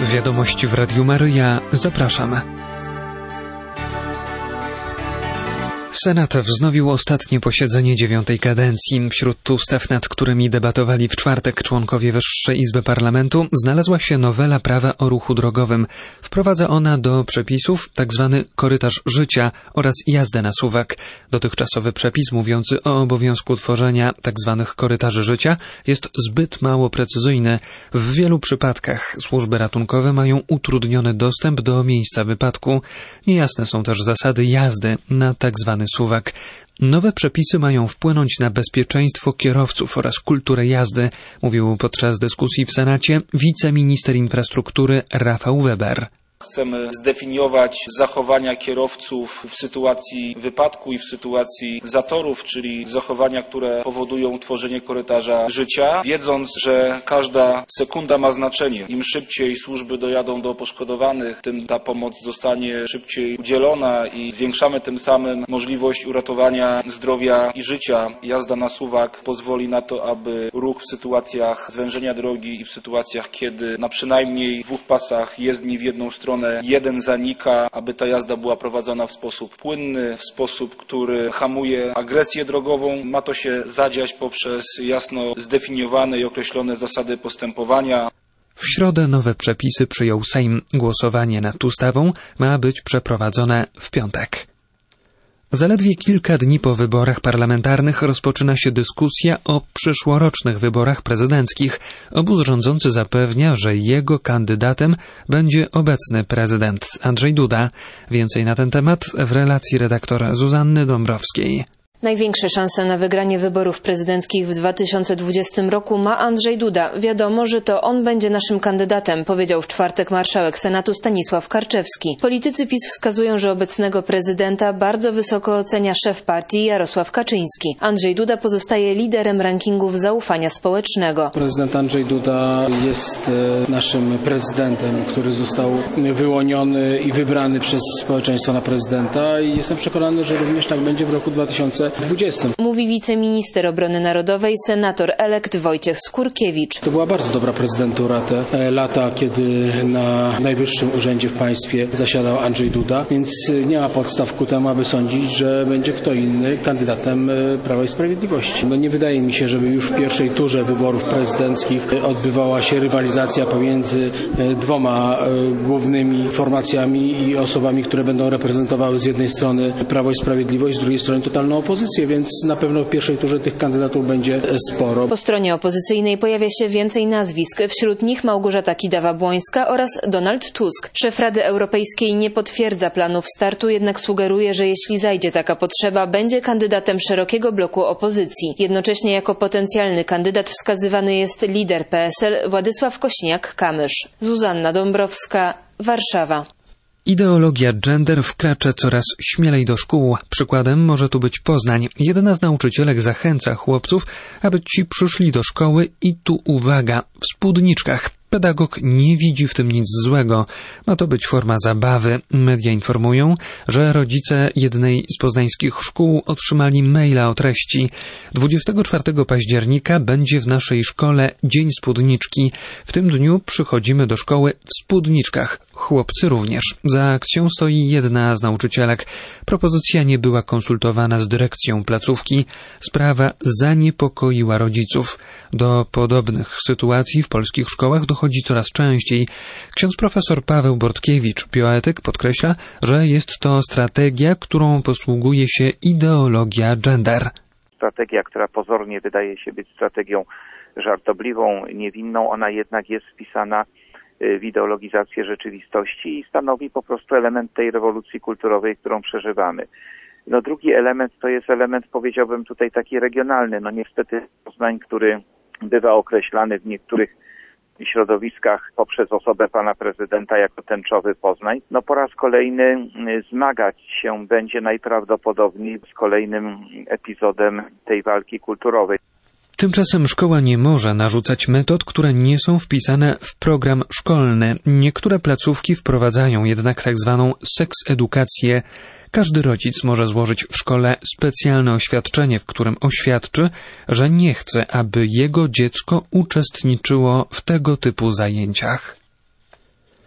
Wiadomości w Radiu Maryja. Zapraszam. Senat wznowił ostatnie posiedzenie 9. kadencji. Wśród ustaw, nad którymi debatowali w czwartek członkowie Wyższej Izby Parlamentu, znalazła się nowela prawa o ruchu drogowym. Wprowadza ona do przepisów tzw. korytarz życia oraz jazdę na suwak. Dotychczasowy przepis mówiący o obowiązku tworzenia tzw. korytarzy życia jest zbyt mało precyzyjny. W wielu przypadkach służby ratunkowe mają utrudniony dostęp do miejsca wypadku. Niejasne są też zasady jazdy na tzw. suwak. Nowe przepisy mają wpłynąć na bezpieczeństwo kierowców oraz kulturę jazdy, mówił podczas dyskusji w Senacie wiceminister infrastruktury Rafał Weber. Chcemy zdefiniować zachowania kierowców w sytuacji wypadku i w sytuacji zatorów, czyli zachowania, które powodują tworzenie korytarza życia, wiedząc, że każda sekunda ma znaczenie. Im szybciej służby dojadą do poszkodowanych, tym ta pomoc zostanie szybciej udzielona i zwiększamy tym samym możliwość uratowania zdrowia i życia. Jazda na suwak pozwoli na to, aby ruch w sytuacjach zwężenia drogi i w sytuacjach, kiedy na przynajmniej dwóch pasach jezdni w jedną stronę jeden zanika, aby ta jazda była prowadzona w sposób płynny, w sposób, który hamuje agresję drogową. Ma to się zadziać poprzez jasno zdefiniowane i określone zasady postępowania. W środę nowe przepisy przyjął Sejm. Głosowanie nad ustawą ma być przeprowadzone w piątek. Zaledwie kilka dni po wyborach parlamentarnych rozpoczyna się dyskusja o przyszłorocznych wyborach prezydenckich. Obóz rządzący zapewnia, że jego kandydatem będzie obecny prezydent Andrzej Duda. Więcej na ten temat w relacji redaktora Zuzanny Dąbrowskiej. Największe szanse na wygranie wyborów prezydenckich w 2020 roku ma Andrzej Duda. Wiadomo, że to on będzie naszym kandydatem, powiedział w czwartek marszałek Senatu Stanisław Karczewski. Politycy PiS wskazują, że obecnego prezydenta bardzo wysoko ocenia szef partii Jarosław Kaczyński. Andrzej Duda pozostaje liderem rankingów zaufania społecznego. Prezydent Andrzej Duda jest naszym prezydentem, który został wyłoniony i wybrany przez społeczeństwo na prezydenta i jestem przekonany, że również tak będzie w roku 2020. Mówi wiceminister obrony narodowej, senator elekt Wojciech Skurkiewicz. To była bardzo dobra prezydentura, te lata, kiedy na najwyższym urzędzie w państwie zasiadał Andrzej Duda, więc nie ma podstaw ku temu, aby sądzić, że będzie kto inny kandydatem Prawa i Sprawiedliwości. Nie wydaje mi się, żeby już w pierwszej turze wyborów prezydenckich odbywała się rywalizacja pomiędzy dwoma głównymi formacjami i osobami, które będą reprezentowały z jednej strony Prawo i Sprawiedliwość, z drugiej strony totalną opozycję, więc na pewno w pierwszej turze tych kandydatów będzie sporo. Po stronie opozycyjnej pojawia się więcej nazwisk, wśród nich Małgorzata Kidawa-Błońska oraz Donald Tusk. Szef Rady Europejskiej nie potwierdza planów startu, jednak sugeruje, że jeśli zajdzie taka potrzeba, będzie kandydatem szerokiego bloku opozycji. Jednocześnie jako potencjalny kandydat wskazywany jest lider PSL Władysław Kosiniak-Kamysz. Zuzanna Dąbrowska, Warszawa. Ideologia gender wkracza coraz śmielej do szkół. Przykładem może tu być Poznań. Jedna z nauczycielek zachęca chłopców, aby ci przyszli do szkoły i tu uwaga, w spódniczkach. Pedagog nie widzi w tym nic złego. Ma to być forma zabawy. Media informują, że rodzice jednej z poznańskich szkół otrzymali maila o treści: 24 października będzie w naszej szkole Dzień Spódniczki. W tym dniu przychodzimy do szkoły w spódniczkach. Chłopcy również. Za akcją stoi jedna z nauczycielek. Propozycja nie była konsultowana z dyrekcją placówki. Sprawa zaniepokoiła rodziców. Do podobnych sytuacji w polskich szkołach dochodzi coraz częściej. Ksiądz profesor Paweł Bortkiewicz, bioetyk, podkreśla, że jest to strategia, którą posługuje się ideologia gender. Strategia, która pozornie wydaje się być strategią żartobliwą, niewinną, ona jednak jest wpisana w ideologizację rzeczywistości i stanowi po prostu element tej rewolucji kulturowej, którą przeżywamy. Drugi element to jest element, powiedziałbym tutaj taki regionalny. Niestety Poznań, który bywa określany w niektórych środowiskach poprzez osobę pana prezydenta jako tęczowy Poznań, po raz kolejny zmagać się będzie najprawdopodobniej z kolejnym epizodem tej walki kulturowej. Tymczasem szkoła nie może narzucać metod, które nie są wpisane w program szkolny. Niektóre placówki wprowadzają jednak tzw. seksedukację. Każdy rodzic może złożyć w szkole specjalne oświadczenie, w którym oświadczy, że nie chce, aby jego dziecko uczestniczyło w tego typu zajęciach.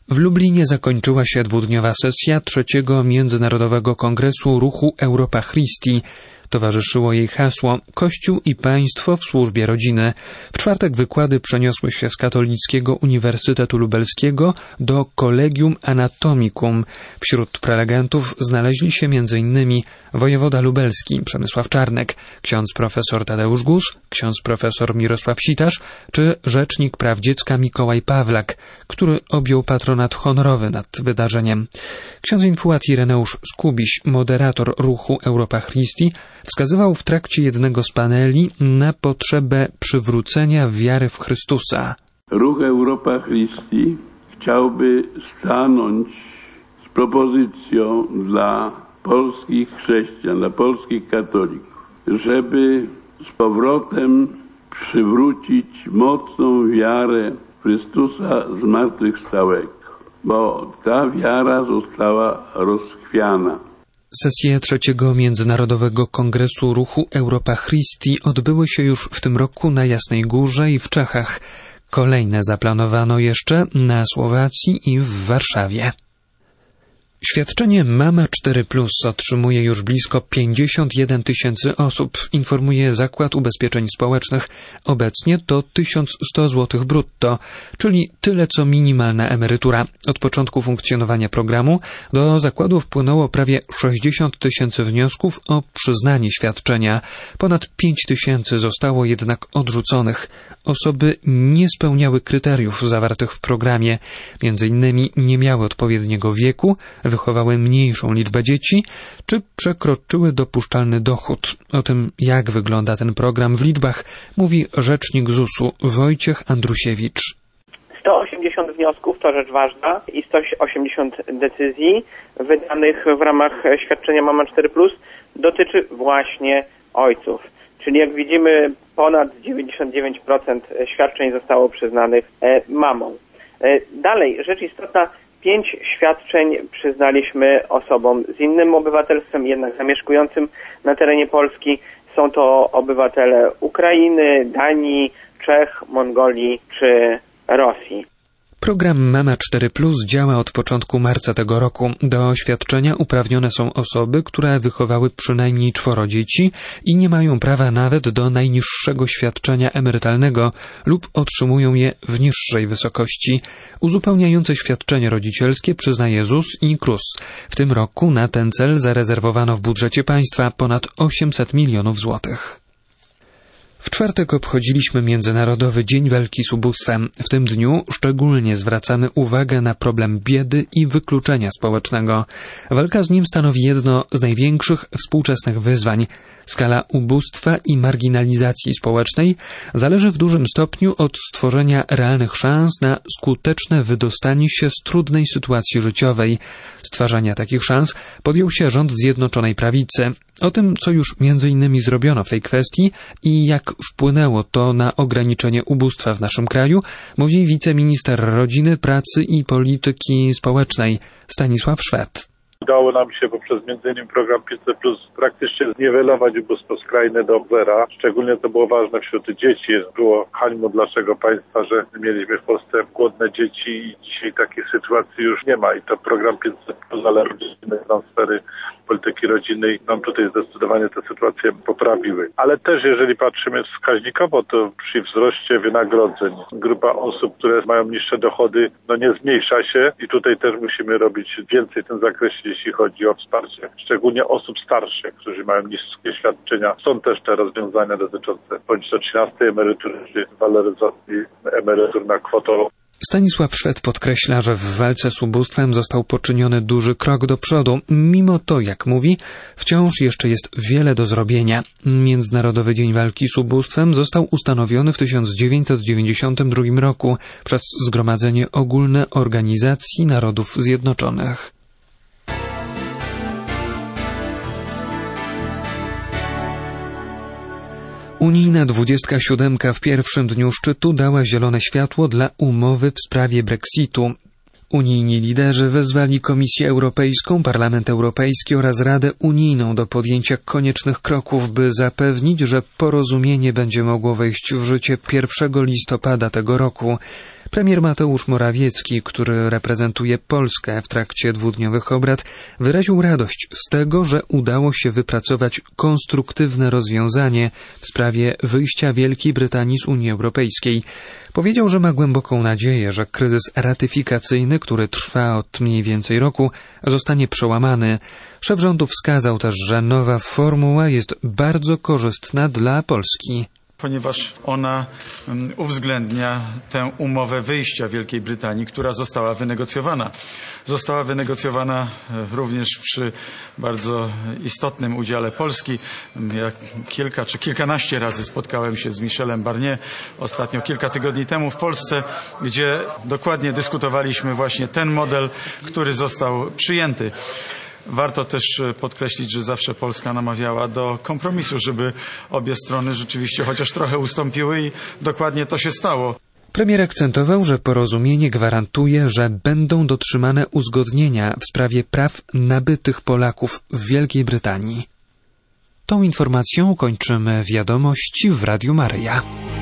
W Lublinie zakończyła się dwudniowa sesja trzeciego Międzynarodowego Kongresu Ruchu Europa Christi. Towarzyszyło jej hasło Kościół i państwo w służbie rodziny. W czwartek wykłady przeniosły się z Katolickiego Uniwersytetu Lubelskiego do Collegium Anatomicum. Wśród prelegentów znaleźli się m.in. wojewoda lubelski Przemysław Czarnek, ksiądz profesor Tadeusz Gus, ksiądz profesor Mirosław Sitarz czy rzecznik praw dziecka Mikołaj Pawlak, który objął patronat honorowy nad wydarzeniem. Ksiądz infuat Ireneusz Skubiś, moderator ruchu Europa Christi, wskazywał w trakcie jednego z paneli na potrzebę przywrócenia wiary w Chrystusa. Ruch Europa Christi chciałby stanąć z propozycją dla polskich chrześcijan, dla polskich katolików, żeby z powrotem przywrócić mocną wiarę w Chrystusa zmartwychwstałego, bo ta wiara została rozchwiana. Sesje trzeciego Międzynarodowego Kongresu Ruchu Europa Christi odbyły się już w tym roku na Jasnej Górze i w Czechach. Kolejne zaplanowano jeszcze na Słowacji i w Warszawie. Świadczenie Mama 4+ otrzymuje już blisko 51 000 osób, informuje Zakład Ubezpieczeń Społecznych. Obecnie to 1100 zł brutto, czyli tyle co minimalna emerytura. Od początku funkcjonowania programu do zakładu wpłynęło prawie 60 000 wniosków o przyznanie świadczenia. Ponad 5 000 zostało jednak odrzuconych. Osoby nie spełniały kryteriów zawartych w programie. Między innymi nie miały odpowiedniego wieku, wychowały mniejszą liczbę dzieci, czy przekroczyły dopuszczalny dochód. O tym, jak wygląda ten program w liczbach, mówi rzecznik ZUS-u Wojciech Andrusiewicz. 180 wniosków to rzecz ważna i 180 decyzji wydanych w ramach świadczenia Mama 4+ dotyczy właśnie ojców. Czyli jak widzimy, ponad 99% świadczeń zostało przyznanych mamom. Dalej, rzecz istotna, 5 świadczeń przyznaliśmy osobom z innym obywatelstwem, jednak zamieszkującym na terenie Polski. Są to obywatele Ukrainy, Danii, Czech, Mongolii czy Rosji. Program Mama 4+ działa od początku marca tego roku. Do świadczenia uprawnione są osoby, które wychowały przynajmniej 4 dzieci i nie mają prawa nawet do najniższego świadczenia emerytalnego lub otrzymują je w niższej wysokości. Uzupełniające świadczenie rodzicielskie przyznaje ZUS i KRUS. W tym roku na ten cel zarezerwowano w budżecie państwa ponad 800 milionów złotych. W czwartek obchodziliśmy Międzynarodowy Dzień Walki z Ubóstwem. W tym dniu szczególnie zwracamy uwagę na problem biedy i wykluczenia społecznego. Walka z nim stanowi jedno z największych współczesnych wyzwań. Skala ubóstwa i marginalizacji społecznej zależy w dużym stopniu od stworzenia realnych szans na skuteczne wydostanie się z trudnej sytuacji życiowej. Stwarzania takich szans podjął się rząd Zjednoczonej Prawicy. O tym, co już m.in. zrobiono w tej kwestii i jak wpłynęło to na ograniczenie ubóstwa w naszym kraju, mówi wiceminister rodziny, pracy i polityki społecznej Stanisław Szwed. Udało nam się poprzez m.in. program 500+ praktycznie zniwelować ubóstwo skrajne do zera. Szczególnie to było ważne wśród dzieci. Było hańbą dla naszego państwa, że mieliśmy w Polsce głodne dzieci i dzisiaj takiej sytuacji już nie ma. I to program 500+, ale rodziny, transfery polityki rodzinnej nam tutaj zdecydowanie tę sytuację poprawiły. Ale też jeżeli patrzymy wskaźnikowo, to przy wzroście wynagrodzeń grupa osób, które mają niższe dochody, nie zmniejsza się i tutaj też musimy robić więcej w tym zakresie, jeśli chodzi o wsparcie, szczególnie osób starszych, którzy mają niskie świadczenia. Są też te rozwiązania dotyczące bądź to 13 emerytury, czy waloryzacji emerytur na kwotową. Stanisław Szwed podkreśla, że w walce z ubóstwem został poczyniony duży krok do przodu. Mimo to, jak mówi, wciąż jeszcze jest wiele do zrobienia. Międzynarodowy Dzień Walki z Ubóstwem został ustanowiony w 1992 roku przez Zgromadzenie Ogólne Organizacji Narodów Zjednoczonych. Unijna 27 w pierwszym dniu szczytu dała zielone światło dla umowy w sprawie Brexitu. Unijni liderzy wezwali Komisję Europejską, Parlament Europejski oraz Radę Unijną do podjęcia koniecznych kroków, by zapewnić, że porozumienie będzie mogło wejść w życie 1 listopada tego roku. Premier Mateusz Morawiecki, który reprezentuje Polskę w trakcie dwudniowych obrad, wyraził radość z tego, że udało się wypracować konstruktywne rozwiązanie w sprawie wyjścia Wielkiej Brytanii z Unii Europejskiej. Powiedział, że ma głęboką nadzieję, że kryzys ratyfikacyjny, który trwa od mniej więcej roku, zostanie przełamany. Szef rządu wskazał też, że nowa formuła jest bardzo korzystna dla Polski. Ponieważ ona uwzględnia tę umowę wyjścia Wielkiej Brytanii, która została wynegocjowana. Została wynegocjowana również przy bardzo istotnym udziale Polski. Ja kilka czy kilkanaście razy spotkałem się z Michelem Barnier, ostatnio kilka tygodni temu w Polsce, gdzie dokładnie dyskutowaliśmy właśnie ten model, który został przyjęty. Warto też podkreślić, że zawsze Polska namawiała do kompromisu, żeby obie strony rzeczywiście chociaż trochę ustąpiły i dokładnie to się stało. Premier akcentował, że porozumienie gwarantuje, że będą dotrzymane uzgodnienia w sprawie praw nabytych Polaków w Wielkiej Brytanii. Tą informacją kończymy wiadomości w Radiu Maryja.